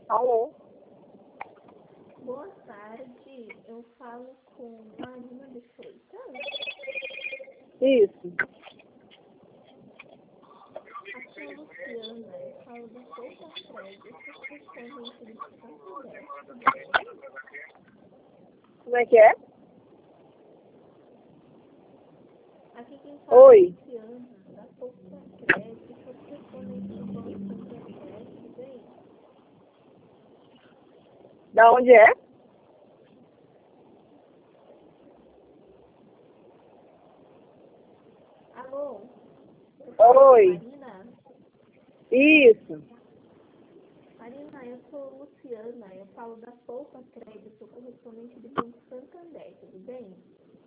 Alô? Boa tarde, eu falo com Marina de Freitas. Isso. Aqui é a Luciana, eu falo da Poupa Crédito, correspondente de Santo André, tudo bem? Como é que é? Aqui quem fala Oi. é a Luciana, da Poupa Crédito, correspondente do Banco Santo André, tudo bem? Da onde é? Alô? Eu falo com Oi. Marina? Isso. Marina, eu sou Luciana, eu falo da Poupa Crédito, correspondente do Banco Santander, tudo bem?